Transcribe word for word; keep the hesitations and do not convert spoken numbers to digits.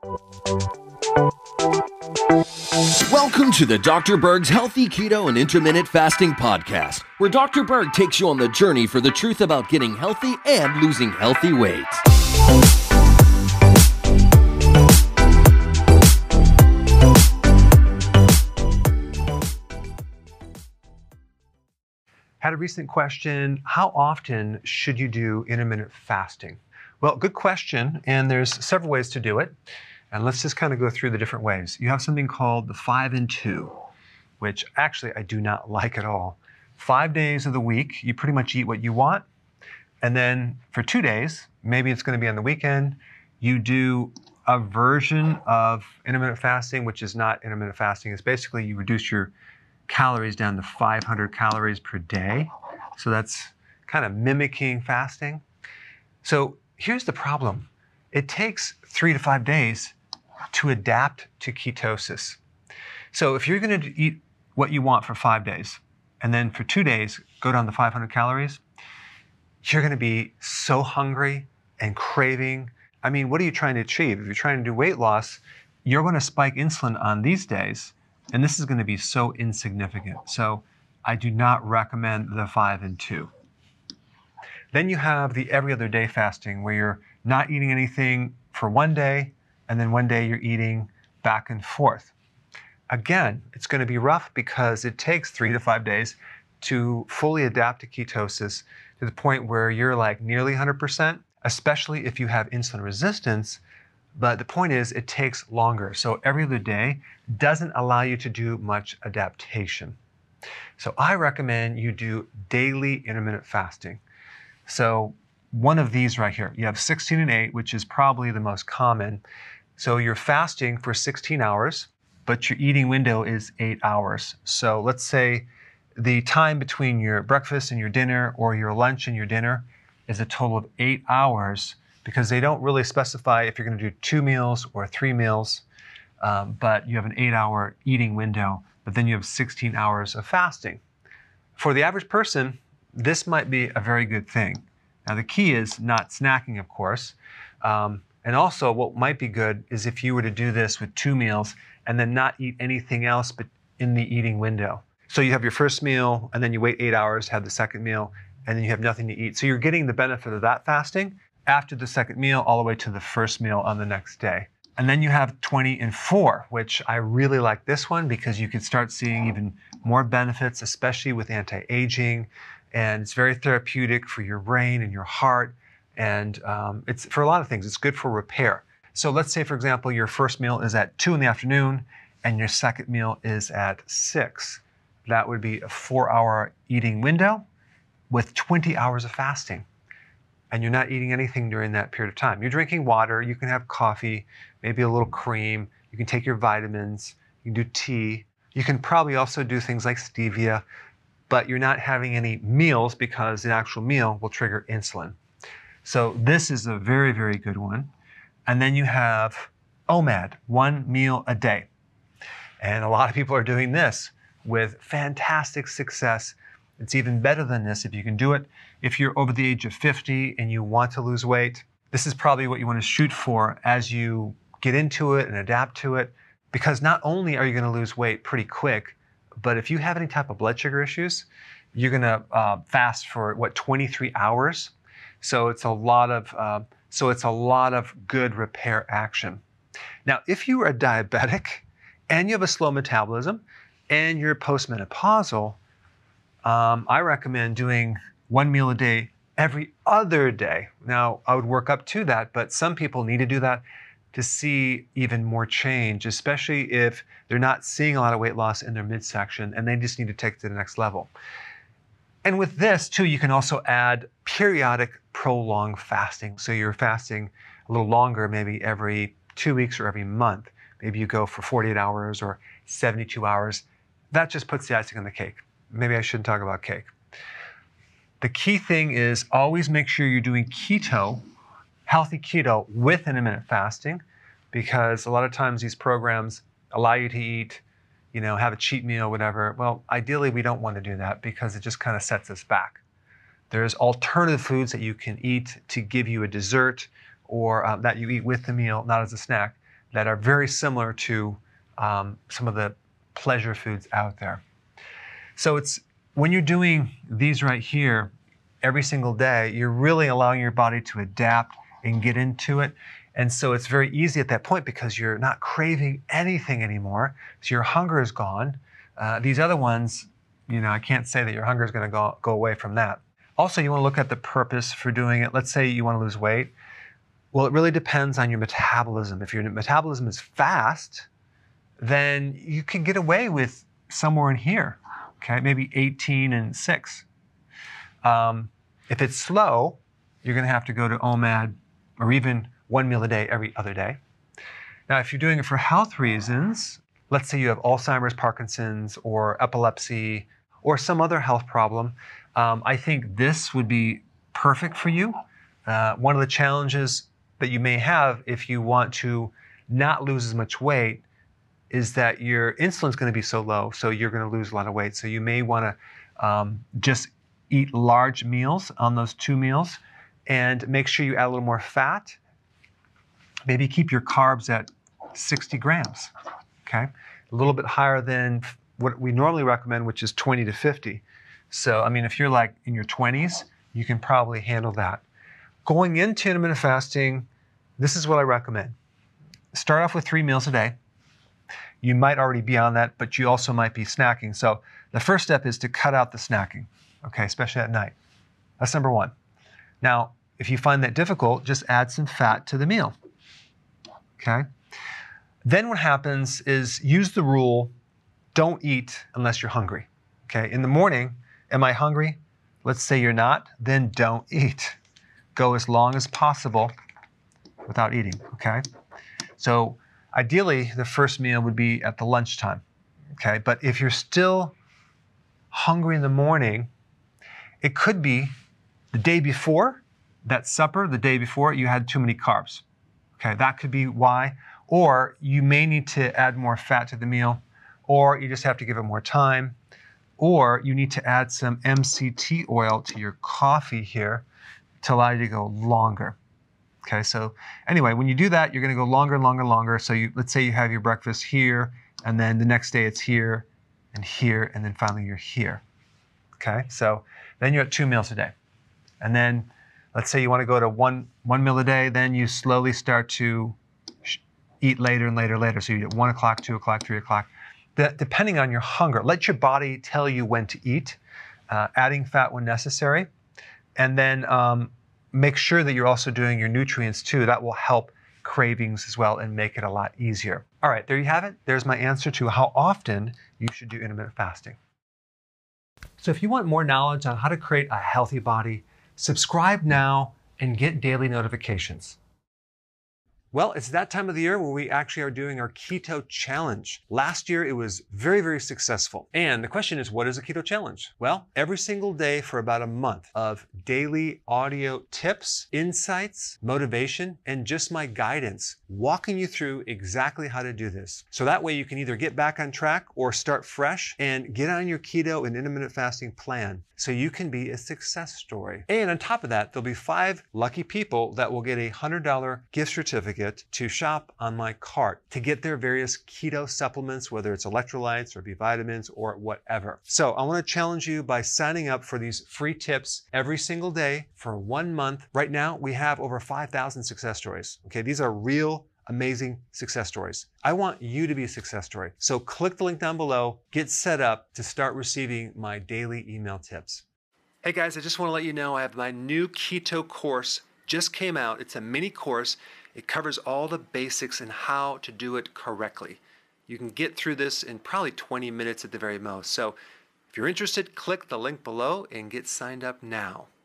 Welcome to the Doctor Berg's Healthy Keto and Intermittent Fasting Podcast, where Doctor Berg takes you on the journey for the truth about getting healthy and losing healthy weight. Had a recent question: how often should you do intermittent fasting? Well, good question, and there's several ways to do it. And let's just kind of go through the different ways. You have something called the five and two, which actually I do not like at all. Five days of the week, you pretty much eat what you want. And then for two days, maybe it's going to be on the weekend, you do a version of intermittent fasting, which is not intermittent fasting. It's basically you reduce your calories down to five hundred calories per day. So that's kind of mimicking fasting. So here's the problem. It takes three to five days to adapt to ketosis. So if you're going to eat what you want for five days, and then for two days, go down to five hundred calories, you're going to be so hungry and craving. I mean, what are you trying to achieve? If you're trying to do weight loss, you're going to spike insulin on these days, and this is going to be so insignificant. So I do not recommend the five and two. Then you have the every other day fasting, where you're not eating anything for one day, and then one day you're eating back and forth. Again, it's going to be rough because it takes three to five days to fully adapt to ketosis to the point where you're like nearly one hundred percent, especially if you have insulin resistance. But the point is, it takes longer. So every other day doesn't allow you to do much adaptation. So I recommend you do daily intermittent fasting. So one of these right here, you have sixteen and eight, which is probably the most common. So you're fasting for sixteen hours, but your eating window is eight hours. So let's say the time between your breakfast and your dinner, or your lunch and your dinner, is a total of eight hours, because they don't really specify if you're going to do two meals or three meals, um, but you have an eight hour eating window, but then you have sixteen hours of fasting. For the average person, this might be a very good thing. Now, the key is not snacking, of course. Um, and also, what might be good is if you were to do this with two meals and then not eat anything else but in the eating window. So you have your first meal, and then you wait eight hours, have the second meal, and then you have nothing to eat. So you're getting the benefit of that fasting after the second meal all the way to the first meal on the next day. And then you have twenty and four, which I really like this one because you can start seeing even more benefits, especially with anti-aging. And it's very therapeutic for your brain and your heart. And um, it's for a lot of things. It's good for repair. So let's say, for example, your first meal is at two in the afternoon and your second meal is at six. That would be a four hour eating window with twenty hours of fasting. And you're not eating anything during that period of time. You're drinking water. You can have coffee, maybe a little cream. You can take your vitamins. You can do tea. You can probably also do things like stevia, but you're not having any meals because an actual meal will trigger insulin. So this is a very, very good one. And then you have O M A D, one meal a day. And a lot of people are doing this with fantastic success. It's even better than this if you can do it. If you're over the age of fifty and you want to lose weight, this is probably what you want to shoot for as you get into it and adapt to it. Because not only are you going to lose weight pretty quick, but if you have any type of blood sugar issues, you're going to uh, fast for, what, twenty-three hours? So it's a lot of, uh, so it's a lot of good repair action. Now, if you are a diabetic and you have a slow metabolism and you're postmenopausal, um, I recommend doing one meal a day every other day. Now, I would work up to that, but some people need to do that to see even more change, especially if they're not seeing a lot of weight loss in their midsection and they just need to take it to the next level. And with this too, you can also add periodic prolonged fasting. So you're fasting a little longer, maybe every two weeks or every month. Maybe you go for forty-eight hours or seventy-two hours. That just puts the icing on the cake. Maybe I shouldn't talk about cake. The key thing is always make sure you're doing keto, healthy keto with intermittent fasting, because a lot of times these programs allow you to eat, you know, have a cheat meal, whatever. Well, ideally we don't want to do that because it just kind of sets us back. There's alternative foods that you can eat to give you a dessert, or uh, that you eat with the meal, not as a snack, that are very similar to um, some of the pleasure foods out there. So it's when you're doing these right here every single day, you're really allowing your body to adapt and get into it. And so it's very easy at that point because you're not craving anything anymore. So your hunger is gone. Uh, these other ones, you know, I can't say that your hunger is going to go, go away from that. Also, you want to look at the purpose for doing it. Let's say you want to lose weight. Well, it really depends on your metabolism. If your metabolism is fast, then you can get away with somewhere in here, okay? Maybe eighteen and six. Um, if it's slow, you're going to have to go to O M A D or even one meal a day every other day. Now, if you're doing it for health reasons, let's say you have Alzheimer's, Parkinson's, or epilepsy, or some other health problem, um, I think this would be perfect for you. Uh, one of the challenges that you may have if you want to not lose as much weight is that your insulin is going to be so low, so you're going to lose a lot of weight. So you may want to um, just eat large meals on those two meals and make sure you add a little more fat. Maybe keep your carbs at sixty grams, okay? A little bit higher than what we normally recommend, which is twenty to fifty. So, I mean, if you're like in your twenties, you can probably handle that. Going into intermittent fasting, this is what I recommend. Start off with three meals a day. You might already be on that, but you also might be snacking. So the first step is to cut out the snacking, okay, especially at night. That's number one. Now, if you find that difficult, just add some fat to the meal, okay? Then what happens is use the rule, don't eat unless you're hungry, okay? In the morning, am I hungry? Let's say you're not, then don't eat. Go as long as possible without eating, okay? So ideally, the first meal would be at the lunchtime, okay? But if you're still hungry in the morning, it could be the day before, that supper, the day before, you had too many carbs, okay? That could be why. Or you may need to add more fat to the meal, or you just have to give it more time, or you need to add some M C T oil to your coffee here to allow you to go longer. Okay, so anyway, when you do that, you're going to go longer and longer and longer. So you, let's say you have your breakfast here, and then the next day it's here, and here, and then finally you're here. Okay, so then you're at two meals a day. And then let's say you want to go to one, one meal a day, then you slowly start to eat later and later and later. So you eat at one o'clock, two o'clock, three o'clock. Depending on your hunger, let your body tell you when to eat, uh, adding fat when necessary. And then um, make sure that you're also doing your nutrients too. That will help cravings as well and make it a lot easier. All right, there you have it. There's my answer to how often you should do intermittent fasting. So if you want more knowledge on how to create a healthy body, subscribe now and get daily notifications. Well, it's that time of the year where we actually are doing our Keto Challenge. Last year, it was very, very successful. And the question is, what is a Keto Challenge? Well, every single day for about a month of daily audio tips, insights, motivation, and just my guidance, walking you through exactly how to do this. So that way you can either get back on track or start fresh and get on your keto and intermittent fasting plan so you can be a success story. And on top of that, there'll be five lucky people that will get a one hundred dollar gift certificate to shop on my cart to get their various keto supplements, whether it's electrolytes or B vitamins or whatever. So I want to challenge you by signing up for these free tips every single day for one month. Right now, we have over five thousand success stories. Okay, these are real amazing success stories. I want you to be a success story. So click the link down below, get set up to start receiving my daily email tips. Hey guys, I just want to let you know I have my new keto course just came out. It's a mini course. It covers all the basics and how to do it correctly. You can get through this in probably twenty minutes at the very most. So if you're interested, click the link below and get signed up now.